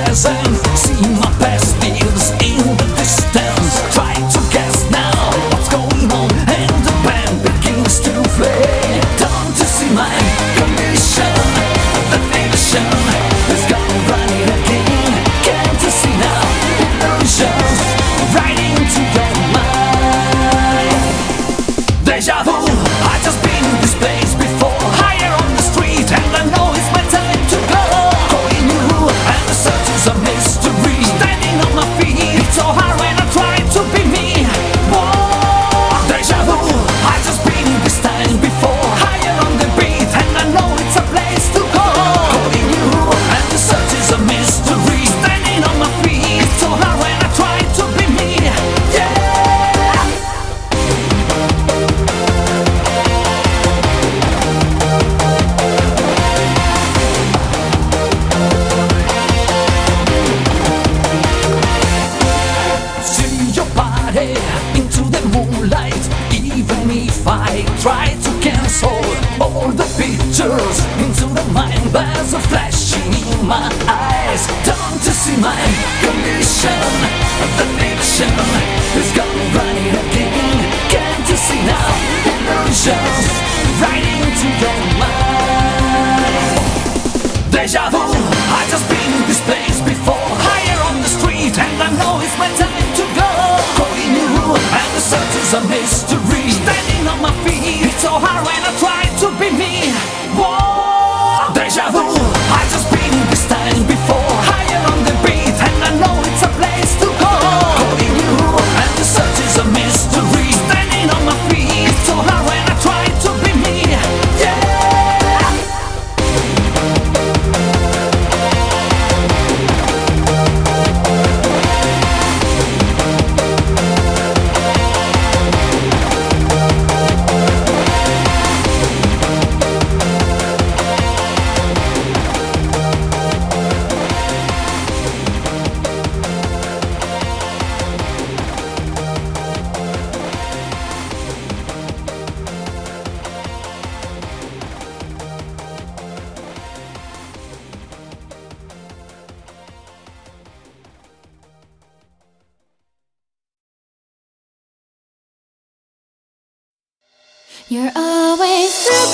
present. See my past lives in the distance. Try to guess now what's going on, and the band begins to play. Don't you see my condition? The nation is gone running again. Can't you see now? Illusions right into your mind. Deja vu, I just been in this place before. Higher on the street, and I know it's my time to go. Calling you, and the search is a mystery. Standing on my feet, it's so hard when I try to be me. Whoa, deja vu, I just been in this time before. Higher on the beat, and I know it's a place to go. Calling you, and the search is a mystery. Standing on my feet, it's so hard when I try to be me. Yeah. See your body into the moonlight. Even if I try to cancel all the pictures into the mind, there's a flashing in my eyes. Don't you see my condition? The fiction is gone running again. Can't you see now? Illusions right into your mind. Deja vu, I just been in this place before. Higher on the street, and I know it's my time to go. Calling you, and the search is a mystery. Standing on my feet, it's so hard when I try to be me. Whoa, deja vu, I just been in this time before. Higher on the beat, and I know it's a place to go. Calling you, and the search is a mystery. Standing on my feet, it's so hard when I try to be me. Yeah. You're always the